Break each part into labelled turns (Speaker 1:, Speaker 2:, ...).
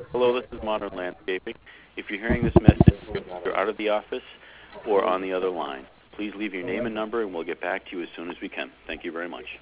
Speaker 1: Hello, this is Modern Landscaping. If you're hearing this message, you're out of the office or on the other line. Please leave your name and number, and we'll get back to you as soon as we can. Thank you very much.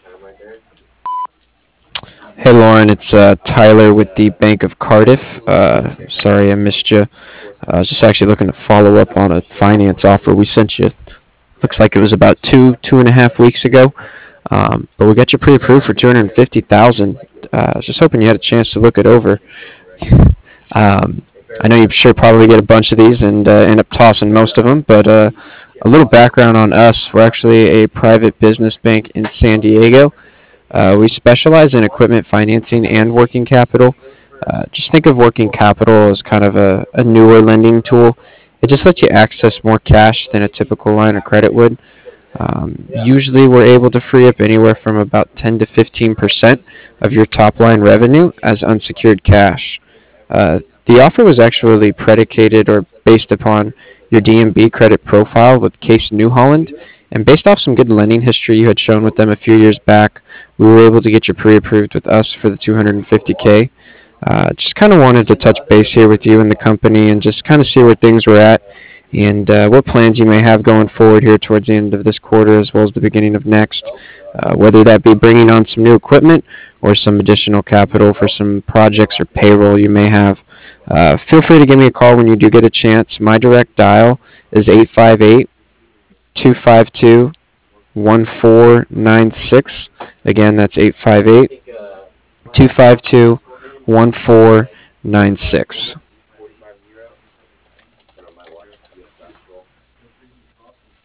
Speaker 2: Hey Lauren, it's Tyler with the Bank of Cardiff. Sorry I missed you. I was just actually looking to follow up on a finance offer we sent you. Looks like it was about 2.5 weeks ago. But we got you pre-approved for 250,000. I was just hoping you had a chance to look it over. Um, I know you sure probably get a bunch of these and end up tossing most of them, but a little background on us. We're actually a private business bank in San Diego. We specialize in equipment financing and working capital. Just think of working capital as kind of a newer lending tool. It just lets you access more cash than a typical line of credit would. Usually, we're able to free up anywhere from about 10 to 15% of your top line revenue as unsecured cash. The offer was actually predicated or based upon your DMB credit profile with Case New Holland, and based off some good lending history you had shown with them a few years back, we were able to get you pre-approved with us for the 250K. Just kind of wanted to touch base here with you and the company and just kind of see where things were at and what plans you may have going forward here towards the end of this quarter as well as the beginning of next, whether that be bringing on some new equipment or some additional capital for some projects or payroll you may have. Feel free to give me a call when you do get a chance. My direct dial is 858 252 1496. Again, that's 858 252 1496.